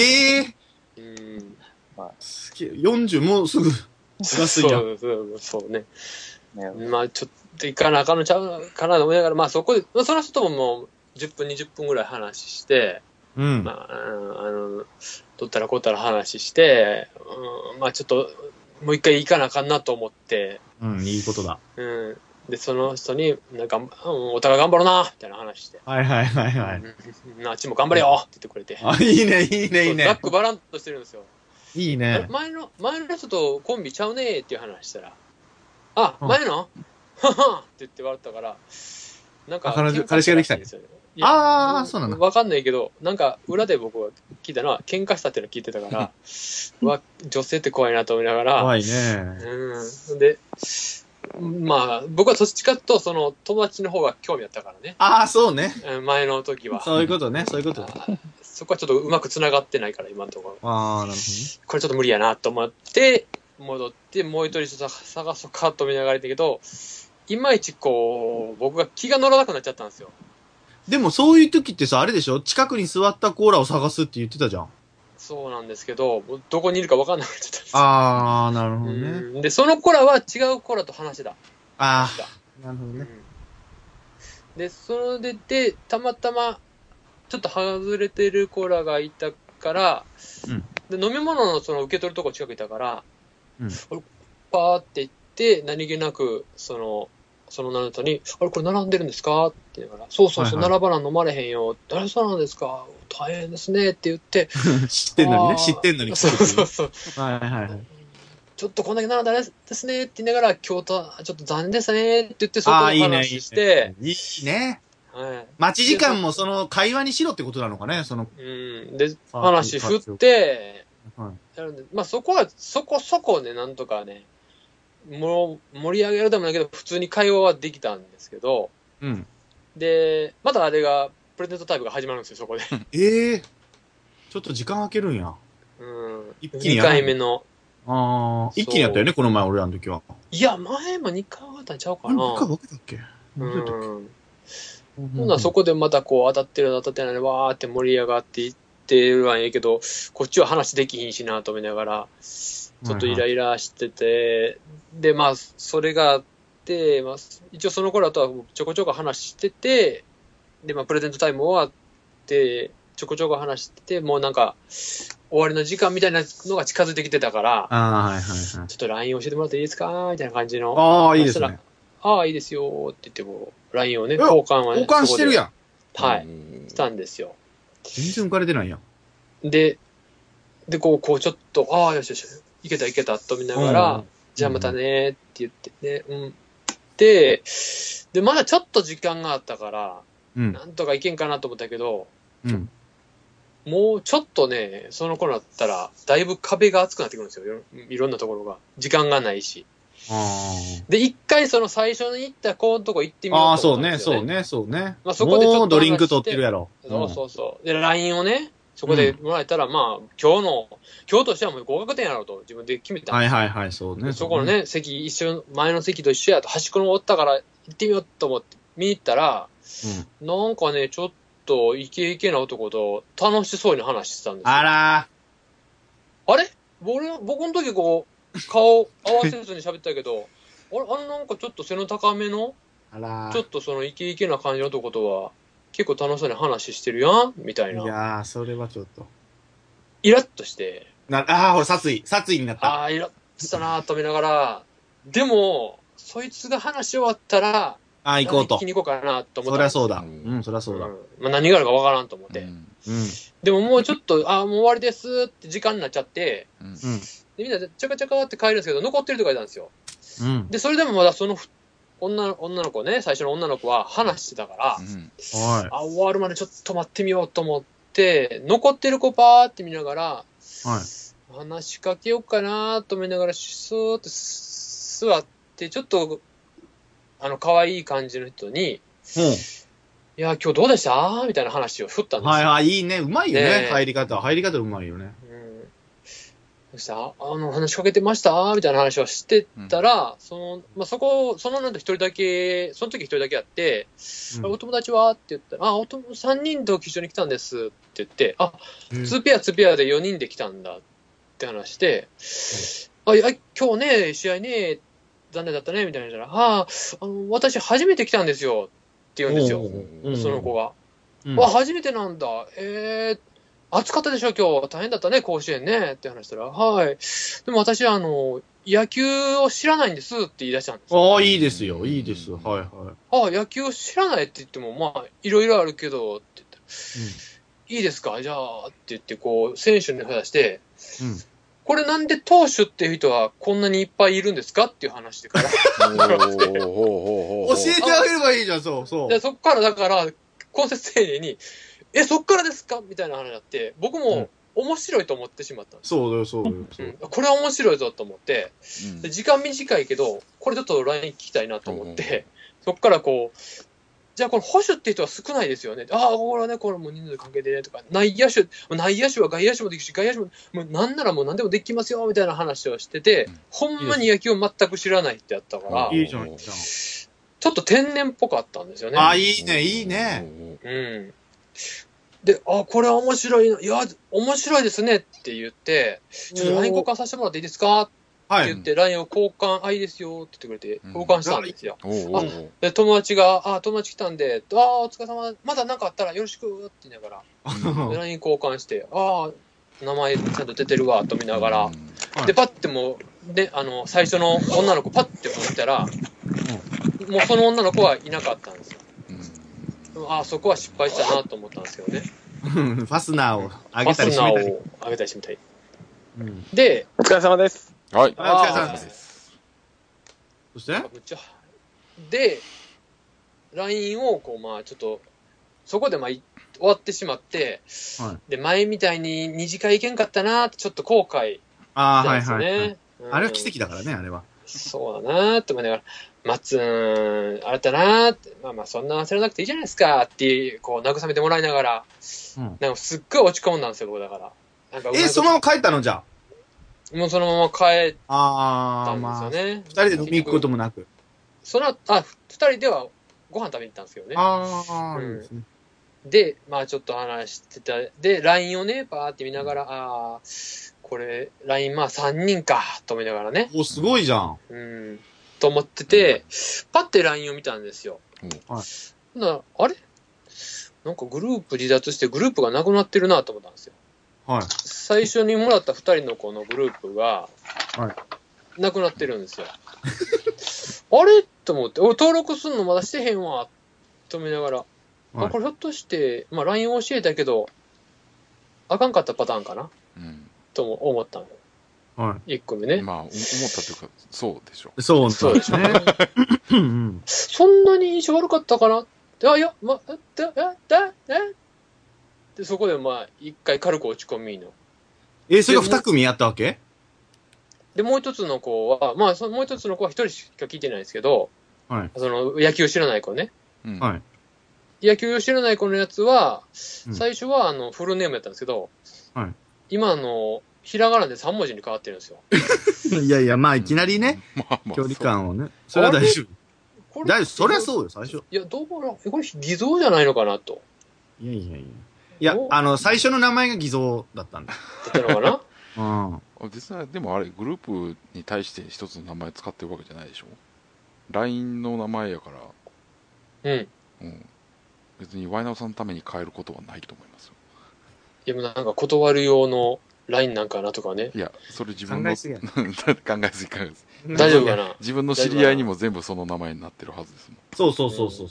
すげえ、40もうすぐ、 そうね。まあちょっと行かなあかんのちゃうかなと思いながら、そこで、その人とももう10分、20分ぐらい話して、取ったらこったら話して、ちょっと、もう一回行かなあかんなと思って。 いいことだ。 で、その人に、なんか、お互い頑張ろうな、みたいな話して。 あっちも頑張れよって言ってくれて。 いいね。 ざっくばらんとしてるんですよ。 いいね。 前の人とコンビちゃうねーっていう話したら、前のははって言って笑ったから、なんか、 彼氏ができたんですよね。そうなんだ。 わかんないけど、なんか、裏で僕が聞いたのは、喧嘩したっていうのを聞いてたから、女性って怖いなと思いながら。 怖いね。 で、僕はそっちかと、その、友達の方が興味あったからね。 そうね。 前の時は。 そういうことね、そういうこと。 そこはちょっとうまく繋がってないから、今のところ。 なるほどね。 これちょっと無理やなと思って、戻って、もう一人探そうかと見ながらだけど、いまいち僕が気が乗らなくなっちゃったんですよ。 でもそういう時ってさ、あれでしょ近くに座ったコーラを探すって言ってたじゃん。 そうなんですけど、どこにいるか分かんなくなっちゃったんですよ。なるほどね。 で、そのコーラは違うコーラと話してた。 なるほどね。 で、それで、たまたま、ちょっと外れてるコーラがいたから、で飲み物のその受け取るとこ近くいたから、パーって行って、何気なく、その女の人に、これ並んでるんですかって言うから、そう、並ばな飲まれへんよ。そうなんですか大変ですねって言って。 知ってんのにね。 そう。ちょっとこんだけ並んだらですねって言いながら、京都はちょっと残念ですねって言って、そこの話して。 いいね。待ち時間もその会話にしろってことなのかね、 で、話振って、そこは、そこそこね、なんとかね、盛り上げるでもないけど、普通に会話はできたんですけど、 で、またあれが、プレゼントタイムが始まるんですよ、そこで。 ちょっと時間空けるんや。 一気に2回目の。 一気にやったよね、この前俺らの時は。 いや、前も2回分けたんちゃうかな。 2回分けたっけほんならそこでまたこう当たってる当たってないでわーって盛り上がっていってるわんやけど、こっちは話できひんしなと思いながら、ちょっとイライラしてて、で、まあ、それがあって、まあ、一応その頃とはちょこちょこ話してて、で、まあ、プレゼントタイム終わって、ちょこちょこ話してて、もうなんか、終わりの時間みたいなのが近づいてきてたから、ちょっと LINE 教えてもらっていいですかみたいな感じの。 いいですね。 いいですよって言っても、LINE をね、交換してるやん。 はい。したんですよ。 全然浮かれてないやん。で、こうちょっと、よしよし、いけたと見ながら、じゃあまたねって言ってね、で、まだちょっと時間があったから、なんとかいけんかなと思ったけど、もうちょっとね、その頃だったら、だいぶ壁が厚くなってくるんですよ。いろんなところが。時間がないし。で、一回その最初に行った子のとこ行ってみようと思ったんですよね。 そうね。 まあそこでちょっともうドリンク取ってるやろ。 そう。で、LINE をね、そこでもらえたら、まあ、今日としてはもう合格点やろうと自分で決めたんですよ。 はい、そうね。 そこのね、席、前の席と一緒やと、端っこのおったから行ってみようと思って見に行ったら、なんかね、ちょっとイケイケな男と楽しそうに話してたんですよ。あれ僕の時こう、顔合わせずに喋ったけど、なんかちょっと背の高めの、ちょっとそのイケイケな感じの男とは、結構楽しそうに話してるやんみたいな。 いやー、それはちょっと。 イラッとして。 ほら、殺意になった。 イラッとしたなーと見ながら、でも、そいつが話し終わったら、 行こうと。 聞きに行こうかなと思った。 そりゃそうだ。そりゃそうだ。 まあ何があるかわからんと思って。でももうちょっと、もう終わりですって時間になっちゃって、でみんなでチャカチャカって帰るんですけど、残ってるとかいたんですよ。で、それでもまだその女の子ね、最初の女の子は話してたから、終わるまでちょっと待ってみようと思って、残ってる子パーって見ながら、話しかけようかなと思いながら、スーッと座って、ちょっと、可愛い感じの人に、いや、今日どうでしたみたいな話を振ったんですよ。 いいね。うまいよね。入り方うまいよね。 どうした話しかけてましたみたいな話をしてたら、そのなんと一人だけ、その時一人だけやって、お友達はって言ったら、3人と一緒に来たんですって言って、2ペアで4人で来たんだって話して、今日ね、試合ね、残念だったね、みたいな言ったら、私初めて来たんですよって言うんですよ、その子が。初めてなんだ。暑かったでしょ今日。大変だったね、甲子園ね。って話したら、でも私、野球を知らないんですって言い出したんです。 いいですよ。いいです。 野球を知らないって言っても、まあ、いろいろあるけど、って言ったら、いいですかじゃあ、って言って、こう、選手に話して、これなんで投手っていう人はこんなにいっぱいいるんですかっていう話でから。教えてあげればいいじゃん、そう。 そっから、だから、根節丁寧に、そっからですかみたいな話になって、僕も面白いと思ってしまったんです。 そうだよ。 これは面白いぞと思って、時間短いけど、これちょっと LINE 聞きたいなと思って、そっからこう、じゃあこの保守って人は少ないですよね。これはね、これもう人数関係でね、とか、内野手は外野手もできるし、外野手も、もうなんならもう何でもできますよ、みたいな話をしてて、ほんまに野球を全く知らないってやったから、 いいじゃん。 ちょっと天然っぽかったんですよね。 いいね。 で、これは面白いな。いや、面白いですねって言って、ちょっと LINE 交換させてもらっていいですかって言って、LINE を交換、いいですよって言ってくれて、交換したんですよ。で、友達来たんで、お疲れ様、まだ何かあったらよろしくって言いながら、LINE 交換して、名前ちゃんと出てるわと見ながら、で、パッてもう、で、最初の女の子パッて見たら、もうその女の子はいなかったんですよ。そこは失敗したなと思ったんですけどね。 ファスナーを上げたりしてみたり。で、 お疲れ様です。 お疲れ様です。そしてで、LINE をちょっと、そこで終わってしまって、で、前みたいに2次会行けんかったなってちょっと後悔したんですよね。 あれは奇跡だからね、あれは。 そうだなーって思いながら、マッツン、あれだなーって、まあそんな焦らなくていいじゃないですかって、こう慰めてもらいながら、なんかすっごい落ち込んだんですよ、僕だから。なんかそのまま帰ったのじゃもうそのまま帰ったんですよね。 二人で飲み行くこともなく。 二人ではご飯食べに行ったんですけどね。で、まあちょっと話してた。で、LINE をね、パーって見ながら、これ、LINE まあ3人か、と思いながらね。 すごいじゃん。 と思ってて、パッて LINE を見たんですよ。あれなんかグループ離脱してグループがなくなってるなと思ったんですよ。最初にもらった2人の子のグループが、なくなってるんですよ。あれと思って、登録するのまだしてへんわ、と思いながら、これひょっとして、まあ LINE を教えたけど、あかんかったパターンかな、と思ったの。1個目ね。 まあ、思ったというか、そうでしょ。 そうでしょうね。そんなに印象悪かったかなで、そこでまあ、一回軽く落ち込みの。 それが2組やったわけ？ で、もう一つの子は、まあ、もう一つの子は一人しか聞いてないんですけど、その、野球知らない子ね。野球を知らない子のやつは、最初はフルネームやったんですけど、今ひらがなで3文字に変わってるんですよ。 いやいや、まあいきなりね、距離感をね。それは大丈夫。そりゃそうよ、最初。 いや、どうかなこれ偽造じゃないのかなと。 いや、最初の名前が偽造だったんだ。 だったのかな実際、でもあれ、グループに対して一つの名前使ってるわけじゃないでしょ？ LINE の名前やから。別にワイナオさんのために変えることはないと思いますよ。 いや、なんか断る用のLINE なんかなとかね。 いや、それ自分の。 考えすぎや考えすぎ。 大丈夫かな？ 自分の知り合いにも全部その名前になってるはずですもん。 そう。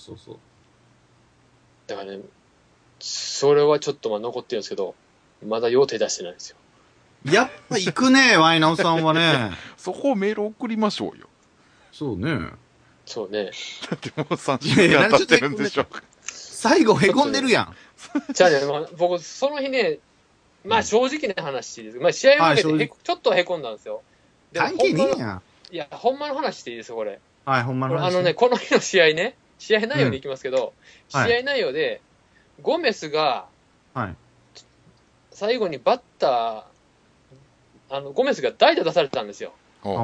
だからね、それはちょっと残ってるんですけど、まだ用手出してないんですよ。 やっぱ行くね、ワイナオさんはね。 そこをメール送りましょうよ。 そうね。 だってもう3時間経ってるんでしょ。 最後へこんでるやん。 じゃあね、僕、その日ね、まあ正直な話です。まあ試合を受けてちょっとへこんだんですよ。 関係ねえやん。 いや、ほんまの話していいですよ、これ。 ほんまの話。 この日の試合ね、試合内容でいきますけど、試合内容で、ゴメスが、最後にバッター、ゴメスが代打出されたんですよ。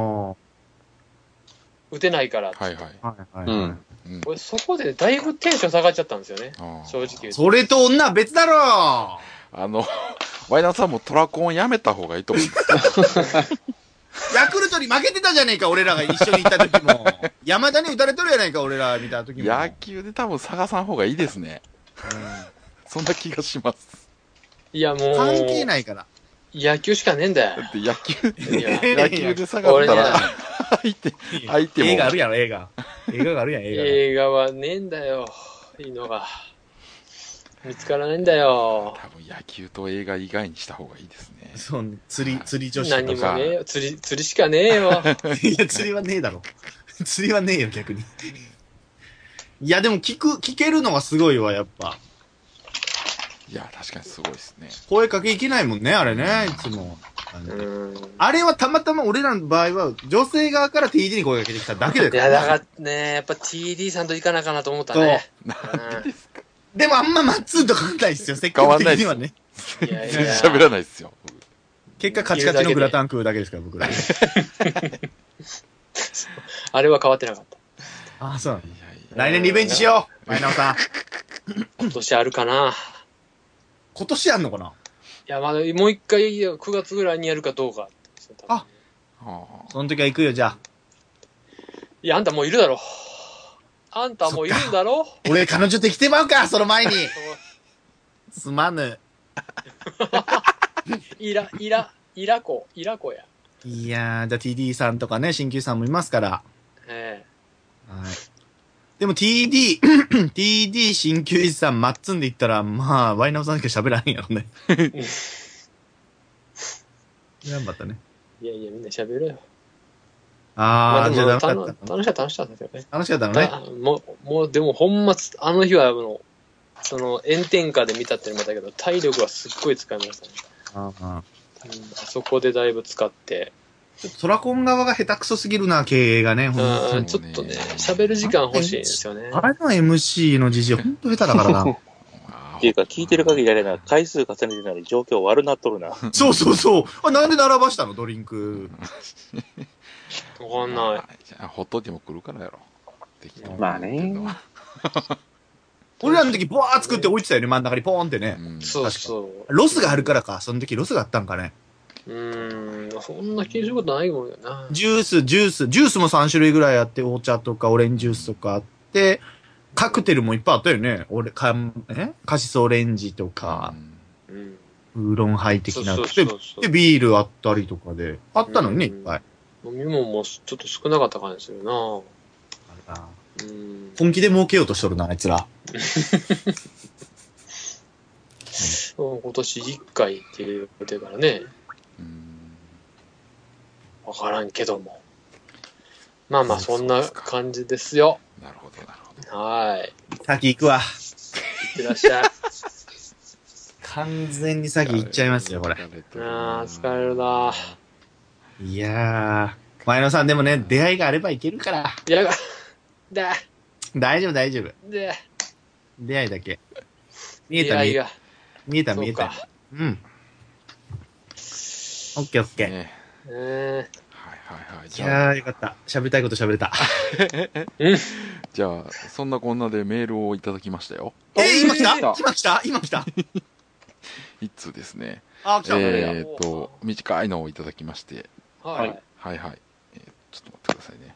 打てないから。俺そこでだいぶテンション下がっちゃったんですよね。正直言うと。 それと女は別だろワイナーさんもトラコンやめた方がいいと思うんですヤクルトに負けてたじゃねえか、俺らが一緒に行った時も。山田に打たれとるやないか、俺ら見た時も。 野球で多分探さん方がいいですね。そんな気がします。 いや、もう。 関係ないから。 野球しかねえんだよ。 だって野球で探ったら、相手も。 映画あるやろ、映画。映画があるやん、映画。 映画はねえんだよ。いいのが。見つからないんだよ。 多分野球と映画以外にした方がいいですね。 そう、釣り女子とか。 何もねえよ。釣りしかねえよ。 いや、釣りはねえだろ。釣りはねえよ、逆に。いや、でも聞けるのがすごいわ、やっぱ。 いや、確かにすごいですね。 声かけいけないもんね、あれね、いつも。あれはたまたま俺らの場合は、女性側から TD に声かけてきただけだよ。 いや、だからね、やっぱ TD さんといかなかなと思ったね。 なんでですか？ でもあんまマッツンと変わんないっすよ、積極的にはね。 全然喋らないっすよ。 結果カチカチのグラタン食うだけですから、僕ら。 あれは変わってなかった。 ああ、そうなんだ。来年リベンジしよう、マイナオさん。 今年あるかな。 今年あんのかな。 いや、まだもう一回9月ぐらいにやるかどうか。 あ、その時は行くよ、じゃあ。 いや、あんたもういるだろ。あんたもういるんだろ。 俺彼女できてまうか、その前に。すまぬ。 イラコや。 いやー、じゃあ TD さんとかね、鍼灸さんもいますから。はい。でも TD、鍼灸師さん、マッツンで言ったら、まあ、ワイナオさんしか喋らんやろね。頑張ったね。 いや、みんな喋るよ。 あー、じゃあ楽しかったですよね。 楽しかったのね。 もう、でもほんま、あの日は、その、炎天下で見たってのもだけど、体力はすっごい使いましたね。あそこでだいぶ使って、 トラコン側が下手くそすぎるな、経営がね、ほんとに。 ちょっとね、喋る時間欲しいんですよね。 あれの MC の時事ほんと下手だからな。 っていうか、聞いてる限りあれな、回数重ねてなり状況悪なっとるな。 そうそうそう。あ、なんで並ばしたのドリンク。 わかんない。 じゃあ、ほっといても来るからやろ。 まあね。 俺らの時、ボワー作って置いてたよね、真ん中にポーンってね。 そうそう。 ロスがあるからか、その時ロスがあったんかね。 そんな気にすることないもんよな。 ジュースも3種類ぐらいあって、お茶とかオレンジジュースとかあって、カクテルもいっぱいあったよね。カシスオレンジとか、ウーロンハイ的な。で、ビールあったりとかで。あったのにね、いっぱい。 飲み物もちょっと少なかった感じするな。 本気で儲けようとしとるな、あいつら。 今年1回っていう予定からね。わからんけども。まあまあ、そんな感じですよ。 なるほど、なるほど。 はい。 先行くわ。 いってらっしゃい。 完全に先行っちゃいますよ、これ。 疲れるな。 いやー。前野さんでもね、出会いがあればいけるから。 いや、 大丈夫、大丈夫。出会いだけ。見えた。うん。オッケーオッケー。いやー、よかった。喋りたいこと喋れた。 じゃあ、そんなこんなでメールをいただきましたよ。 今来た一通ですね。 来た。 短いのをいただきまして。 はい。 ちょっと待ってくださいね。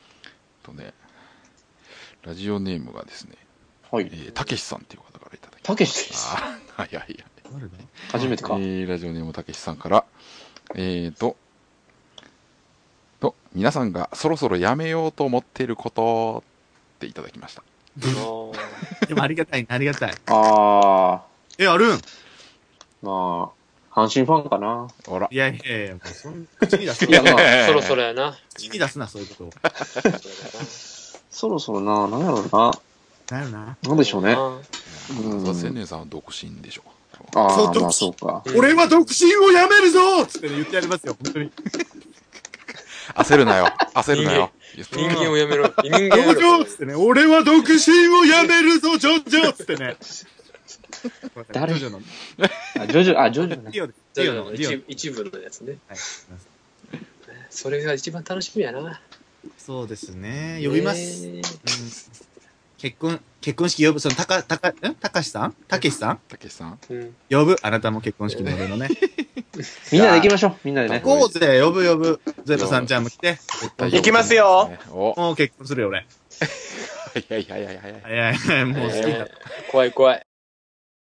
ラジオネームがですね、たけしさんっていう方からいただきました。 たけしです。 はい。 初めてか。 ラジオネームたけしさんから、皆さんがそろそろやめようと思っていることっていただきました。 でもありがたい。 あるん。まあ、阪神ファンかな。 ほら。 いや、もう口に出すいや、まあ、そろそろやな。 口に出すな、そういうことを。 そろそろな、なんやろうな。なんでしょうね。 千年さんは独身でしょ。 まあそうか。 俺は独身をやめるぞつって言ってやりますよ、本当に。 焦るなよ。 人間をやめろ。人間をやめろつってね、俺は独身をやめるぞ、ジョジョつってね。 誰？ ジョジョの。 ジョジョね。 ジョジョの一部のやつね。それが一番楽しみやな。 そうですね。呼びます。結婚式呼ぶ、たけしさん呼ぶ。あなたも結婚式の俺のね。 みんなで行きましょう。みんなでね。 行こうぜ、呼ぶ。ゼロさんちゃんも来て。 行きますよ。 もう結婚するよ、俺。 はい。 もう好きだ。 怖い。